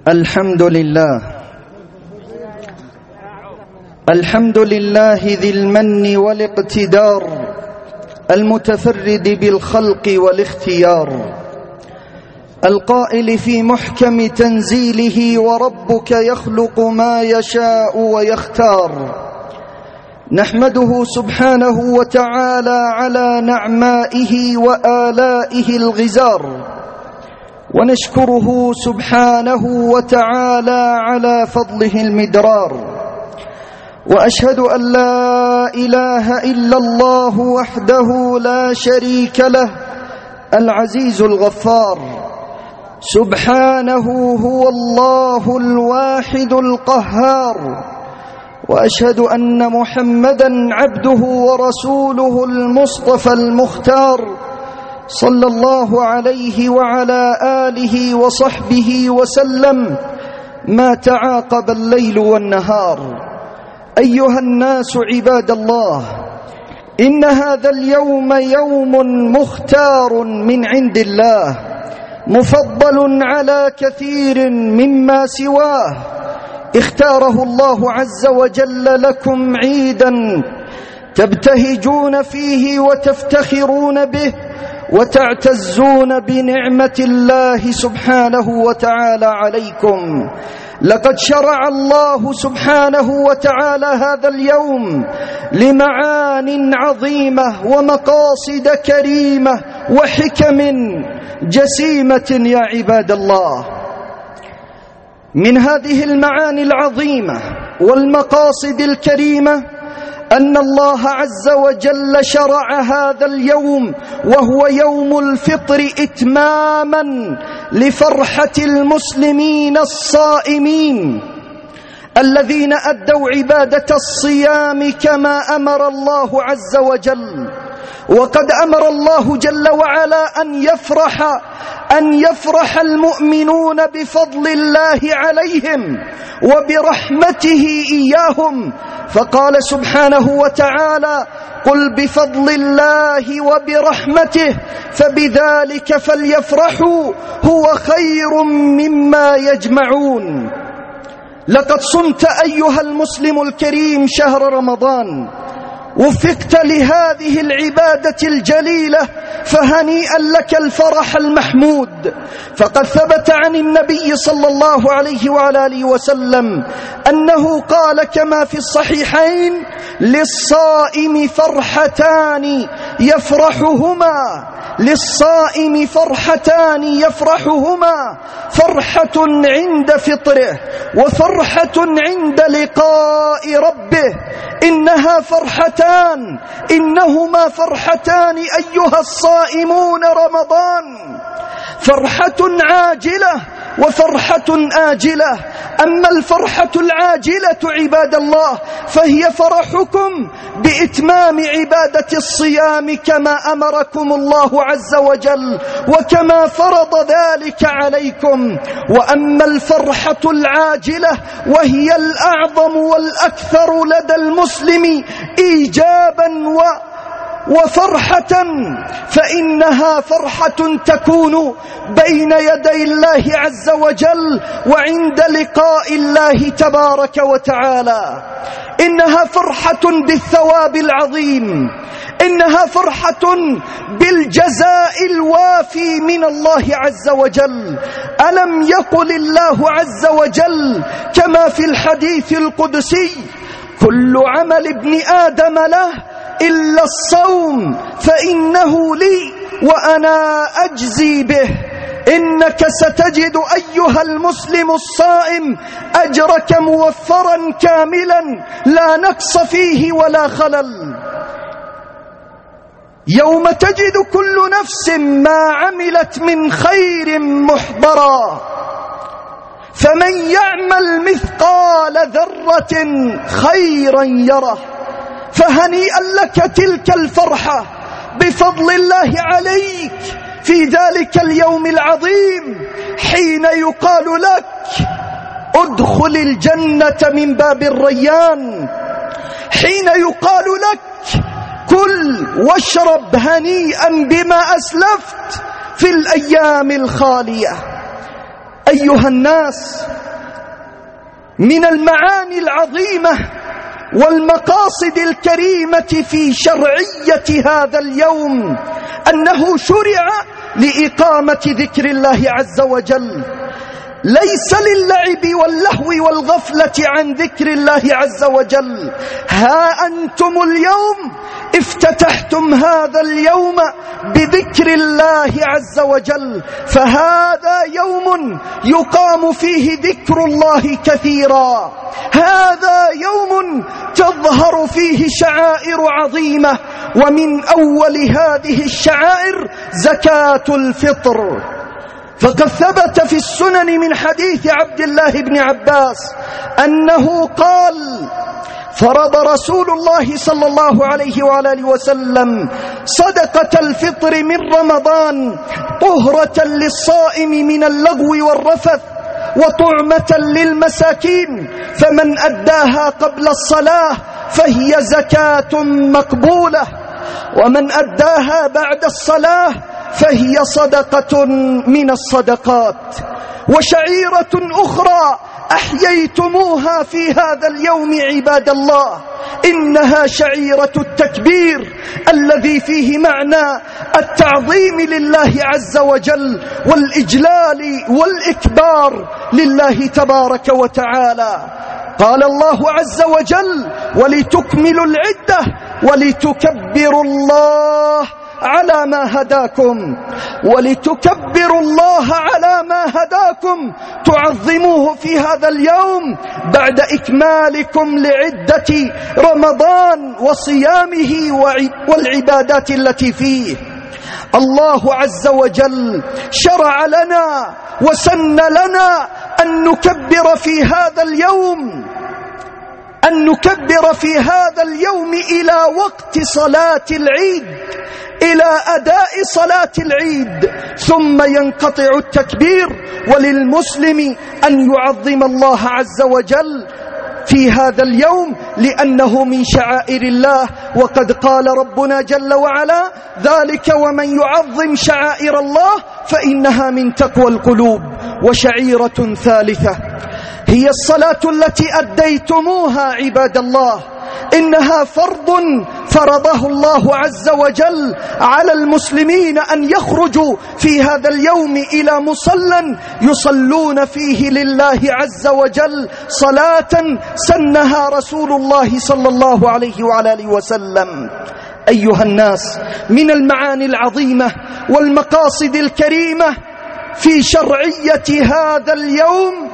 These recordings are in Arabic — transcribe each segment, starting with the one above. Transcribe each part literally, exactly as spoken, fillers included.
الحمد لله الحمد لله ذي المن والاقتدار المتفرد بالخلق والاختيار القائل في محكم تنزيله وربك يخلق ما يشاء ويختار. نحمده سبحانه وتعالى على نعمائه وآلائه الغزار، ونشكره سبحانه وتعالى على فضله المدرار. وأشهد أن لا إله إلا الله وحده لا شريك له العزيز الغفار، سبحانه هو الله الواحد القهار. وأشهد أن محمدًا عبده ورسوله المصطفى المختار، صلى الله عليه وعلى آله وصحبه وسلم ما تعاقب الليل والنهار. أيها الناس عباد الله، إن هذا اليوم يوم مختار من عند الله، مفضل على كثير مما سواه. اختاره الله عز وجل لكم عيدا تبتهجون فيه وتفتخرون به وتعتزون بنعمة الله سبحانه وتعالى عليكم. لقد شرع الله سبحانه وتعالى هذا اليوم لمعان عظيمة ومقاصد كريمة وحكم جسيمة يا عباد الله. من هذه المعاني العظيمة والمقاصد الكريمة أن الله عز وجل شرع هذا اليوم وهو يوم الفطر إتماما لفرحة المسلمين الصائمين الذين أدوا عبادة الصيام كما أمر الله عز وجل. وقد أمر الله جل وعلا أن يفرح أن يفرح المؤمنون بفضل الله عليهم وبرحمته إياهم، فقال سبحانه وتعالى: قل بفضل الله وبرحمته فبذلك فليفرحوا هو خير مما يجمعون. لقد صمت أيها المسلم الكريم شهر رمضان، وفقت لهذه العبادة الجليلة، فهنيئا لك الفرح المحمود. فقد ثبت عن النبي صلى الله عليه وعلى آله وسلم أنه قال كما في الصحيحين: للصائم فرحتان يفرحهما للصائم فرحتان يفرحهما فرحة عند فطره وفرحة عند لقاء ربه. إنها فرحتان إنهما فرحتان أيها الصائمون رمضان، فرحة عاجلة وفرحة آجلة. أما الفرحة العاجلة عباد الله فهي فرحكم بإتمام عبادة الصيام كما أمركم الله عز وجل وكما فرض ذلك عليكم. وأما الفرحة العاجلة وهي الأعظم والأكثر لدى المسلم إيجابا و وفرحة، فإنها فرحة تكون بين يدي الله عز وجل وعند لقاء الله تبارك وتعالى. إنها فرحة بالثواب العظيم، إنها فرحة بالجزاء الوافي من الله عز وجل. ألم يقل الله عز وجل كما في الحديث القدسي: كل عمل ابن آدم له إلا الصوم فإنه لي وأنا أجزي به. إنك ستجد أيها المسلم الصائم أجرك موفرا كاملا لا نقص فيه ولا خلل. يوم تجد كل نفس ما عملت من خير محضرا، فمن يعمل مثقال ذرة خيرا يره. فهنيئا لك تلك الفرحة بفضل الله عليك في ذلك اليوم العظيم، حين يقال لك: ادخل الجنة من باب الريان، حين يقال لك: كل واشرب هنيئا بما أسلفت في الأيام الخالية. أيها الناس، من المعاني العظيمة والمقاصد الكريمة في شرعية هذا اليوم أنه شرع لإقامة ذكر الله عز وجل، ليس للعب واللهو والغفلة عن ذكر الله عز وجل. ها أنتم اليوم افتتحتم هذا اليوم بذكر الله عز وجل، فهذا يوم يقام فيه ذكر الله كثيرا، هذا يوم تظهر فيه شعائر عظيمة، ومن أول هذه الشعائر زكاة الفطر. فقد ثبت في السنن من حديث عبد الله بن عباس أنه قال: فرض رسول الله صلى الله عليه وآله وسلم صدقة الفطر من رمضان طهرة للصائم من اللغو والرفث وطعمة للمساكين، فمن أداها قبل الصلاة فهي زكاة مقبولة، ومن أداها بعد الصلاة فهي صدقة من الصدقات. وشعيرة أخرى أحييتموها في هذا اليوم عباد الله، إنها شعيرة التكبير الذي فيه معنى التعظيم لله عز وجل والإجلال والإكبار لله تبارك وتعالى. قال الله عز وجل: ولتكملوا العدة ولتكبروا الله على ما هداكم، ولتكبروا الله على ما هداكم، تعظموه في هذا اليوم بعد إكمالكم لعدة رمضان وصيامه والعبادات التي فيه. الله عز وجل شرع لنا وسن لنا أن نكبر في هذا اليوم أن نكبر في هذا اليوم إلى وقت صلاة العيد، إلى أداء صلاة العيد، ثم ينقطع التكبير، وللمسلم أن يعظم الله عز وجل في هذا اليوم لأنه من شعائر الله. وقد قال ربنا جل وعلا: ذلك ومن يعظم شعائر الله فإنها من تقوى القلوب. وشعيرة ثالثة هي الصلاة التي أديتموها عباد الله، إنها فرض فرضه الله عز وجل على المسلمين أن يخرجوا في هذا اليوم إلى مصلى يصلون فيه لله عز وجل صلاة سنها رسول الله صلى الله عليه وآله وسلم. أيها الناس، من المعاني العظيمة والمقاصد الكريمة في شرعية هذا اليوم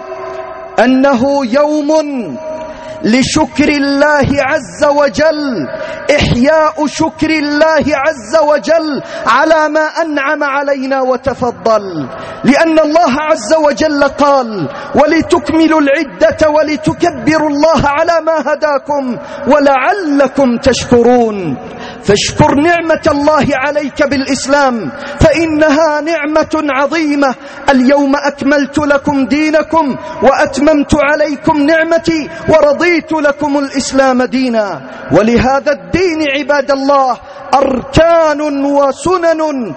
أنه يوم لشكر الله عز وجل، إحياء شكر الله عز وجل على ما أنعم علينا وتفضل، لأن الله عز وجل قال: ولتكملوا العدة ولتكبروا الله على ما هداكم ولعلكم تشكرون. فاشكر نعمة الله عليك بالإسلام، فإنها نعمة عظيمة. اليوم أكملت لكم دينكم وأتممت عليكم نعمتي ورضيت لكم الإسلام دينا. ولهذا الدين عباد الله أركان وسنن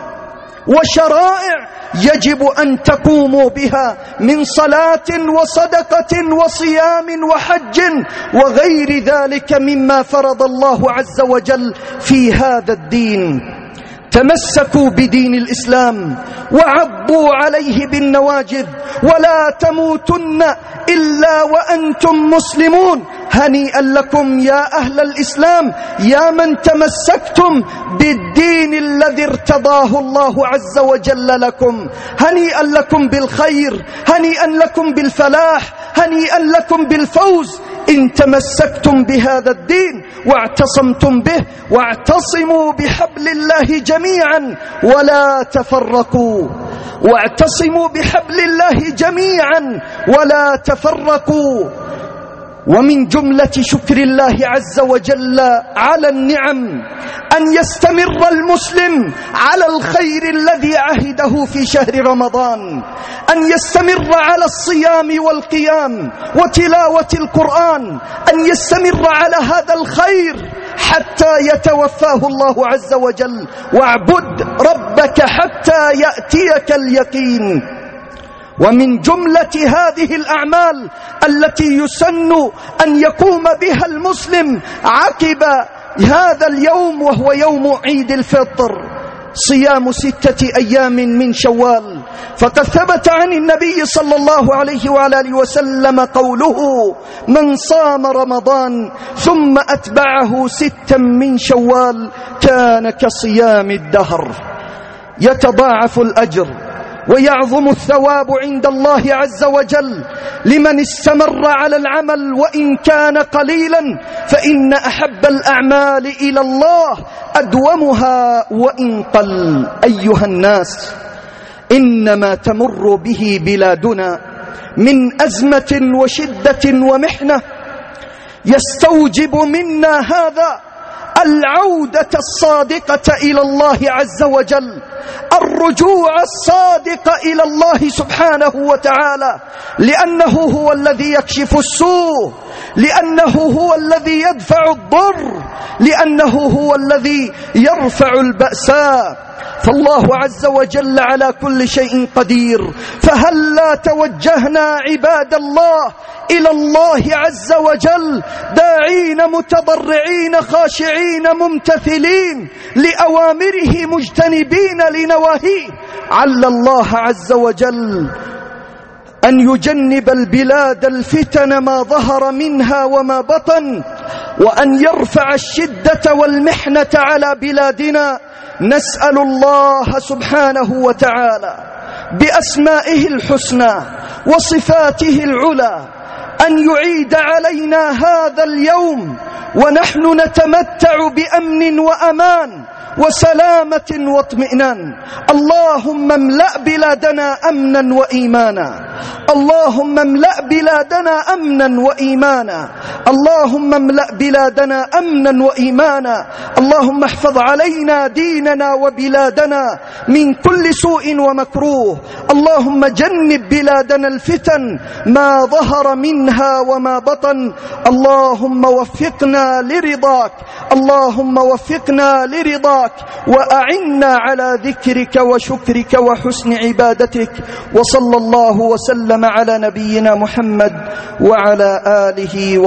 وشرائع يجب أن تقوموا بها من صلاة وصدقة وصيام وحج وغير ذلك مما فرض الله عز وجل في هذا الدين. تمسكوا بدين الإسلام وعضوا عليه بالنواجذ، ولا تموتن إلا وأنتم مسلمون. هنيئا لكم يا أهل الإسلام، يا من تمسكتم بالدين الذي ارتضاه الله عز وجل لكم. هنيئا لكم بالخير، هنيئا لكم بالفلاح، هنيئا لكم بالفوز إن تمسكتم بهذا الدين واعتصمتم به. واعتصموا بحبل الله جميعا ولا تفرقوا، واعتصموا بحبل الله جميعا ولا تفرقوا. ومن جملة شكر الله عز وجل على النعم أن يستمر المسلم على الخير الذي عهده في شهر رمضان، أن يستمر على الصيام والقيام وتلاوة القرآن، أن يستمر على هذا الخير حتى يتوفاه الله عز وجل. واعبد ربك حتى يأتيك اليقين. ومن جملة هذه الأعمال التي يسن أن يقوم بها المسلم عقب هذا اليوم وهو يوم عيد الفطر صيام ستة أيام من شوال. فقد ثبت عن النبي صلى الله عليه وعلى آله وسلم قوله: من صام رمضان ثم أتبعه ستا من شوال كان كصيام الدهر. يتضاعف الأجر ويعظم الثواب عند الله عز وجل لمن استمر على العمل وإن كان قليلا، فإن أحب الأعمال إلى الله أدومها وإن قل. أيها الناس، إنما تمر به بلادنا من أزمة وشدة ومحنة يستوجب منا هذا العودة الصادقة إلى الله عز وجل، الرجوع الصادق إلى الله سبحانه وتعالى، لأنه هو الذي يكشف السوء، لأنه هو الذي يدفع الضر، لأنه هو الذي يرفع البأساء. فالله عز وجل على كل شيء قدير، فهلا توجهنا عباد الله إلى الله عز وجل داعين متضرعين خاشعين ممتثلين لأوامره مجتنبين لنواهيه، عل الله عز وجل أن يجنب البلاد الفتن ما ظهر منها وما بطن، وأن يرفع الشدة والمحنة على بلادنا. نسأل الله سبحانه وتعالى بأسمائه الحسنى وصفاته العلى أن يعيد علينا هذا اليوم ونحن نتمتع بأمن وأمان وسلامة واطمئنان. اللهم املأ بلادنا أمنا وإيمانا، اللهم املأ بلادنا أمنا وإيمانا، اللهم املأ بلادنا أمنا وإيمانا. اللهم احفظ علينا ديننا وبلادنا من كل سوء ومكروه. اللهم جنب بلادنا الفتن ما ظهر منها وما بطن. اللهم وفقنا لرضاك، اللهم وفقنا لرضاك، وأعنا على ذكرك وشكرك وحسن عبادتك. وصلى الله وسلم على نبينا محمد وعلى آله